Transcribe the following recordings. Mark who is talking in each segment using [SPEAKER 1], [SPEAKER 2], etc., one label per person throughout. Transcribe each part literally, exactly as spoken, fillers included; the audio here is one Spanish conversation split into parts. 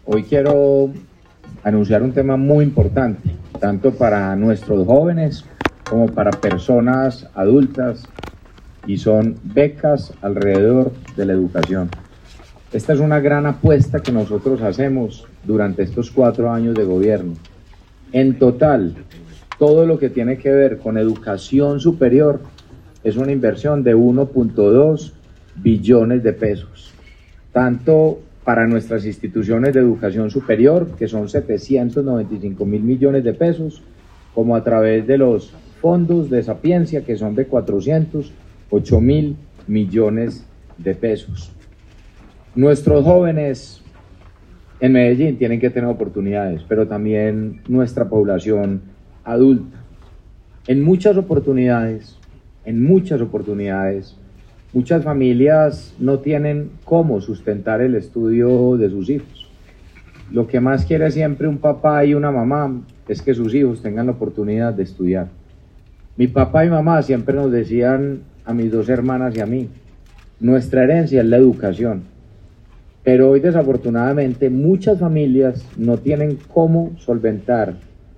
[SPEAKER 1] Hoy quiero anunciar un tema muy importante, tanto para nuestros jóvenes como para personas adultas, y son becas alrededor de la educación. Esta es una gran apuesta que nosotros hacemos durante estos cuatro años de gobierno. En total, todo lo que tiene que ver con educación superior es una inversión de uno punto dos billones de pesos, tanto para nuestras instituciones de educación superior, que son setecientos noventa y cinco mil millones de pesos, como a través de los fondos de Sapiencia, que son de cuatrocientos ocho mil millones de pesos. Nuestros jóvenes en Medellín tienen que tener oportunidades, pero también nuestra población adulta. En muchas oportunidades, en muchas oportunidades, muchas familias no tienen cómo sustentar el estudio de sus hijos. Lo que más quiere siempre un papá y una mamá es que sus hijos tengan la oportunidad de estudiar. Mi papá y mamá siempre nos decían a mis dos hermanas y a mí, nuestra herencia es la educación. Pero hoy desafortunadamente muchas familias no tienen cómo solventar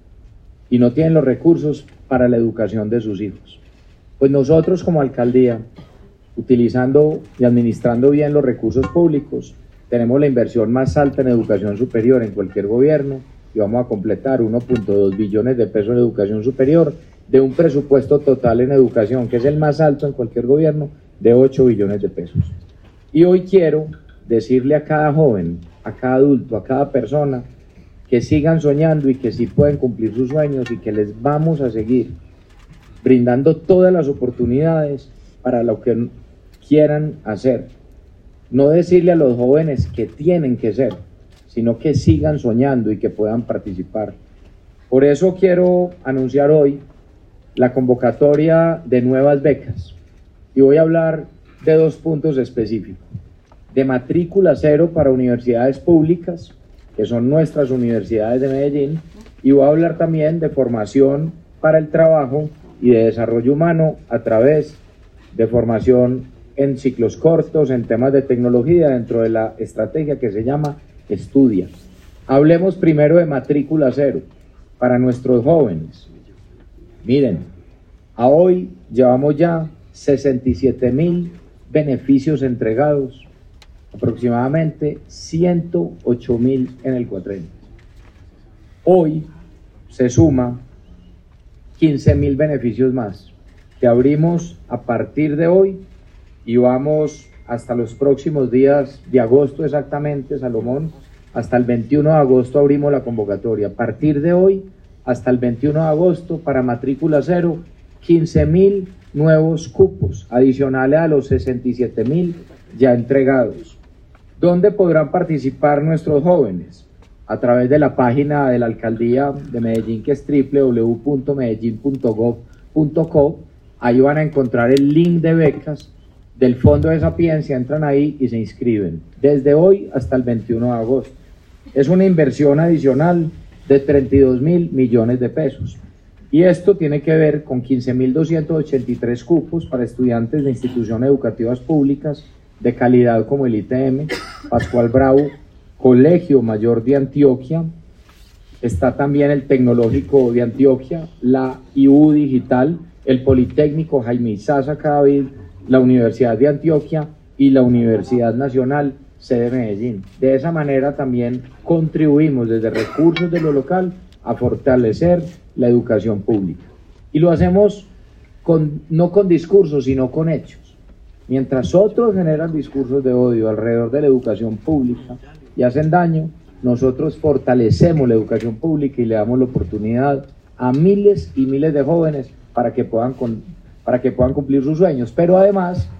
[SPEAKER 1] y no tienen los recursos para la educación de sus hijos. Pues nosotros como alcaldía, utilizando y administrando bien los recursos públicos, tenemos la inversión más alta en educación superior en cualquier gobierno y vamos a completar uno punto dos billones de pesos en educación superior de un presupuesto total en educación, que es el más alto en cualquier gobierno, de ocho billones de pesos. Y hoy quiero decirle a cada joven, a cada adulto, a cada persona, que sigan soñando y que sí pueden cumplir sus sueños y que les vamos a seguir brindando todas las oportunidades para lo que quieran hacer. No decirle a los jóvenes que tienen que ser, sino que sigan soñando y que puedan participar. Por eso quiero anunciar hoy la convocatoria de nuevas becas y voy a hablar de dos puntos específicos: de matrícula cero para universidades públicas, que son nuestras universidades de Medellín, y voy a hablar también de formación para el trabajo y de desarrollo humano a través de formación en ciclos cortos, en temas de tecnología, dentro de la estrategia que se llama Estudia. Hablemos primero de matrícula cero para nuestros jóvenes. Miren, a hoy llevamos ya sesenta y siete mil beneficios entregados, aproximadamente ciento ocho mil en el cuatrenio. Hoy se suma quince mil beneficios más que abrimos a partir de hoy y vamos hasta los próximos días de agosto exactamente, Salomón. Hasta el veintiuno de agosto abrimos la convocatoria. A partir de hoy hasta el veintiuno de agosto para matrícula cero, quince mil nuevos cupos adicionales a los sesenta y siete mil ya entregados. ¿Dónde podrán participar nuestros jóvenes? A través de la página de la Alcaldía de Medellín, que es doble u doble u doble u punto medellín punto gov punto co. Ahí van a encontrar el link de becas del Fondo de Sapiencia, entran ahí y se inscriben desde hoy hasta el veintiuno de agosto. Es una inversión adicional de treinta y dos mil millones de pesos. Y esto tiene que ver con quince mil doscientos ochenta y tres cupos para estudiantes de instituciones educativas públicas de calidad como el I T M, Pascual Bravo, Colegio Mayor de Antioquia, está también el Tecnológico de Antioquia, la I U Digital, el Politécnico Jaime Isaza Cadavid, la Universidad de Antioquia y la Universidad Nacional sede Medellín. De esa manera también contribuimos desde recursos de lo local a fortalecer la educación pública. Y lo hacemos con, no con discursos, sino con hechos. Mientras otros generan discursos de odio alrededor de la educación pública y hacen daño, nosotros fortalecemos la educación pública y le damos la oportunidad a miles y miles de jóvenes para que puedan, con, para que puedan cumplir sus sueños. Pero además,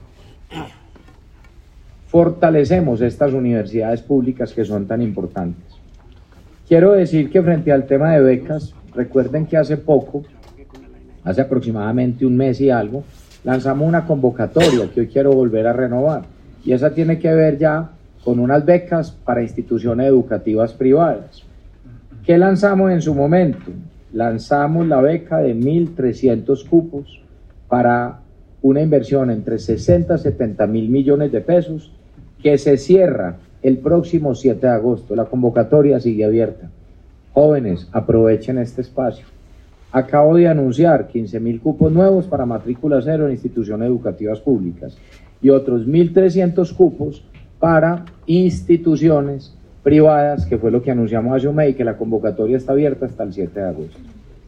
[SPEAKER 1] fortalecemos estas universidades públicas que son tan importantes. Quiero decir que frente al tema de becas, recuerden que hace poco, hace aproximadamente un mes y algo, lanzamos una convocatoria que hoy quiero volver a renovar, y esa tiene que ver ya con unas becas para instituciones educativas privadas. ¿Qué lanzamos en su momento? Lanzamos la beca de mil trescientos cupos para una inversión entre sesenta y setenta mil millones de pesos que se cierra el próximo siete de agosto. La convocatoria sigue abierta. Jóvenes, aprovechen este espacio. Acabo de anunciar quince mil cupos nuevos para matrícula cero en instituciones educativas públicas y otros mil trescientos cupos para instituciones privadas, que fue lo que anunciamos hace un mes, y que la convocatoria está abierta hasta el siete de agosto.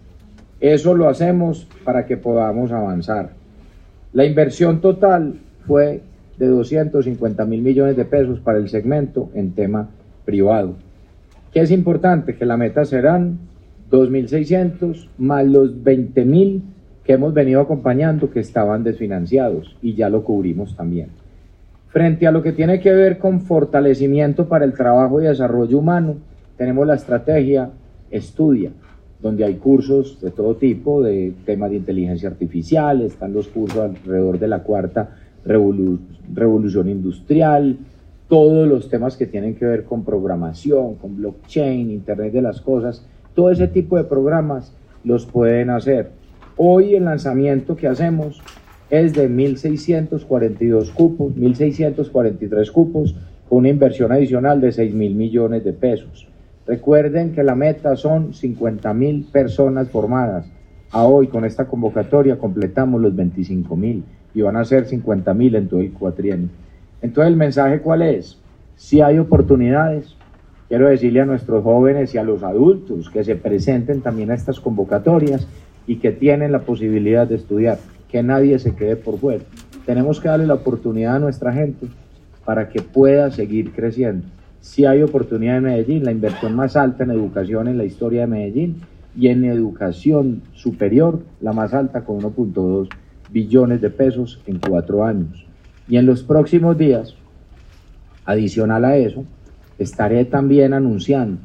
[SPEAKER 1] Eso lo hacemos para que podamos avanzar. La inversión total fue de doscientos cincuenta mil millones de pesos para el segmento en tema privado. ¿Qué es importante? Que la meta serán dos mil seiscientos más los veinte mil que hemos venido acompañando que estaban desfinanciados y ya lo cubrimos también. Frente a lo que tiene que ver con fortalecimiento para el trabajo y desarrollo humano, tenemos la estrategia Estudia, donde hay cursos de todo tipo, de temas de inteligencia artificial, están los cursos alrededor de la cuarta revolu revolución industrial, todos los temas que tienen que ver con programación, con blockchain, Internet de las cosas, todo ese tipo de programas los pueden hacer. Hoy el lanzamiento que hacemos es de mil seiscientos cuarenta y dos cupos, mil seiscientos cuarenta y tres cupos, con una inversión adicional de seis mil millones de pesos. Recuerden que la meta son cincuenta mil personas formadas. A hoy con esta convocatoria completamos los veinticinco mil y van a ser cincuenta mil en todo el cuatrienio. Entonces el mensaje ¿cuál es? Si hay oportunidades, quiero decirle a nuestros jóvenes y a los adultos que se presenten también a estas convocatorias y que tienen la posibilidad de estudiar, que nadie se quede por fuera. Tenemos que darle la oportunidad a nuestra gente para que pueda seguir creciendo. Si hay oportunidad en Medellín, la inversión más alta en educación en la historia de Medellín, y en educación superior, la más alta con uno punto dos billones de pesos en cuatro años. Y en los próximos días, adicional a eso, estaré también anunciando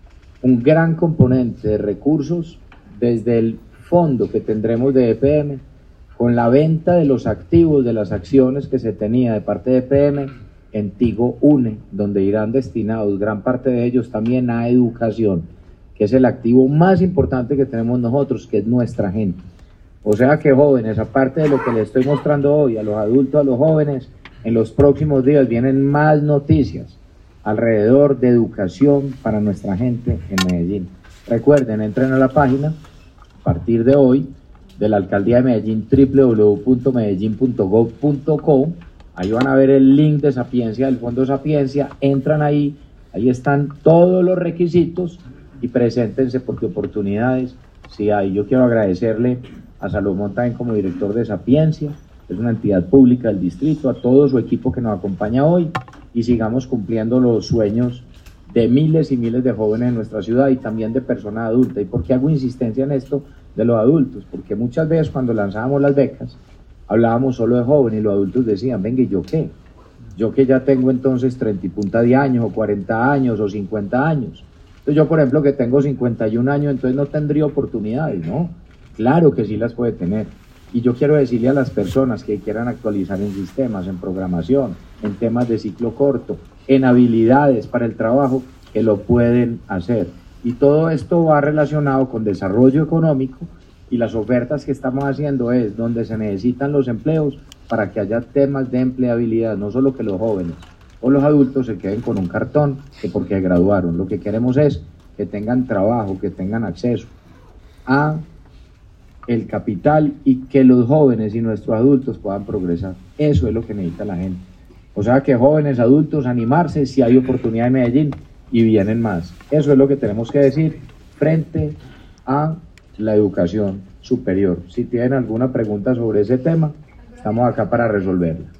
[SPEAKER 1] un gran componente de recursos desde el fondo que tendremos de E P M, con la venta de los activos de las acciones que se tenía de parte de E P M en Tigo Une, donde irán destinados gran parte de ellos también a educación, que es el activo más importante que tenemos nosotros, que es nuestra gente. O sea que jóvenes, aparte de lo que les estoy mostrando hoy a los adultos, a los jóvenes, en los próximos días vienen más noticias alrededor de educación para nuestra gente en Medellín. Recuerden, entren a la página a partir de hoy de la Alcaldía de Medellín, doble u doble u doble u punto medellín punto gov punto co. Ahí van a ver el link de Sapiencia, del Fondo Sapiencia, entran ahí, ahí están todos los requisitos y preséntense porque oportunidades sí hay. Yo quiero agradecerle a Salomón también como director de Sapiencia, es una entidad pública del distrito, a todo su equipo que nos acompaña hoy, y sigamos cumpliendo los sueños de miles y miles de jóvenes en nuestra ciudad y también de personas adultas. ¿Y por qué hago insistencia en esto de los adultos? Porque muchas veces cuando lanzábamos las becas hablábamos solo de jóvenes y los adultos decían, venga, ¿y yo qué? Yo que ya tengo entonces treinta y punta de años o cuarenta años o cincuenta años. Entonces yo, por ejemplo, que tengo cincuenta y un años, entonces no tendría oportunidades, ¿no? Claro que sí las puede tener. Y yo quiero decirle a las personas que quieran actualizar en sistemas, en programación, en temas de ciclo corto, en habilidades para el trabajo, que lo pueden hacer. Y todo esto va relacionado con desarrollo económico, y las ofertas que estamos haciendo es donde se necesitan los empleos para que haya temas de empleabilidad, no solo que los jóvenes o los adultos se queden con un cartón que porque graduaron. Lo que queremos es que tengan trabajo, que tengan acceso a el capital y que los jóvenes y nuestros adultos puedan progresar. Eso es lo que necesita la gente. O sea que jóvenes, adultos, animarse si hay oportunidad en Medellín y vienen más. Eso es lo que tenemos que decir frente a la educación superior. Si tienen alguna pregunta sobre ese tema, estamos acá para resolverla.